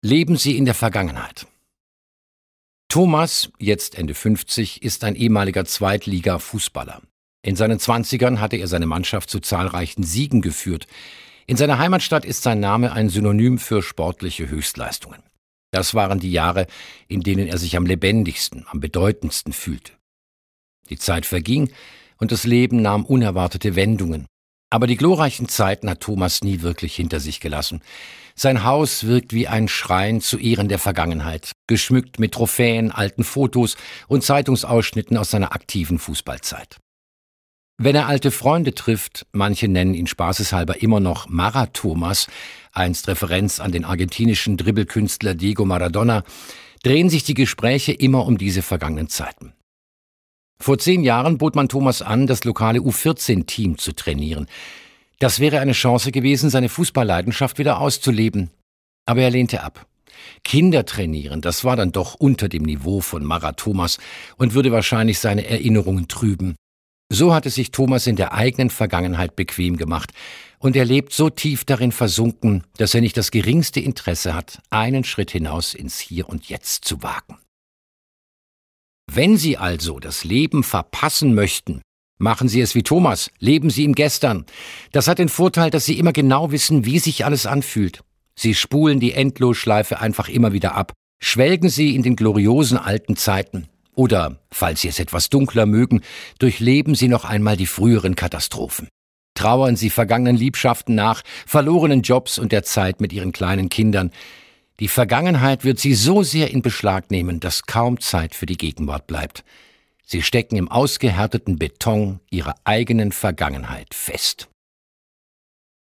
Leben Sie in der Vergangenheit. Thomas, jetzt Ende 50, ist ein ehemaliger Zweitliga-Fußballer. In seinen 20ern hatte er seine Mannschaft zu zahlreichen Siegen geführt. In seiner Heimatstadt ist sein Name ein Synonym für sportliche Höchstleistungen. Das waren die Jahre, in denen er sich am lebendigsten, am bedeutendsten fühlte. Die Zeit verging und das Leben nahm unerwartete Wendungen. Aber die glorreichen Zeiten hat Thomas nie wirklich hinter sich gelassen. Sein Haus wirkt wie ein Schrein zu Ehren der Vergangenheit, geschmückt mit Trophäen, alten Fotos und Zeitungsausschnitten aus seiner aktiven Fußballzeit. Wenn er alte Freunde trifft, manche nennen ihn spaßeshalber immer noch Mara-Thomas, einst Referenz an den argentinischen Dribbelkünstler Diego Maradona, drehen sich die Gespräche immer um diese vergangenen Zeiten. Vor 10 Jahren bot man Thomas an, das lokale U14-Team zu trainieren. Das wäre eine Chance gewesen, seine Fußballleidenschaft wieder auszuleben. Aber er lehnte ab. Kinder trainieren, das war dann doch unter dem Niveau von Mara-Thomas und würde wahrscheinlich seine Erinnerungen trüben. So hatte sich Thomas in der eigenen Vergangenheit bequem gemacht und er lebt so tief darin versunken, dass er nicht das geringste Interesse hat, einen Schritt hinaus ins Hier und Jetzt zu wagen. Wenn Sie also das Leben verpassen möchten, machen Sie es wie Thomas, leben Sie im Gestern. Das hat den Vorteil, dass Sie immer genau wissen, wie sich alles anfühlt. Sie spulen die Endlosschleife einfach immer wieder ab. Schwelgen Sie in den gloriosen alten Zeiten. Oder, falls Sie es etwas dunkler mögen, durchleben Sie noch einmal die früheren Katastrophen. Trauern Sie vergangenen Liebschaften nach, verlorenen Jobs und der Zeit mit Ihren kleinen Kindern. Die Vergangenheit wird Sie so sehr in Beschlag nehmen, dass kaum Zeit für die Gegenwart bleibt. Sie stecken im ausgehärteten Beton Ihrer eigenen Vergangenheit fest.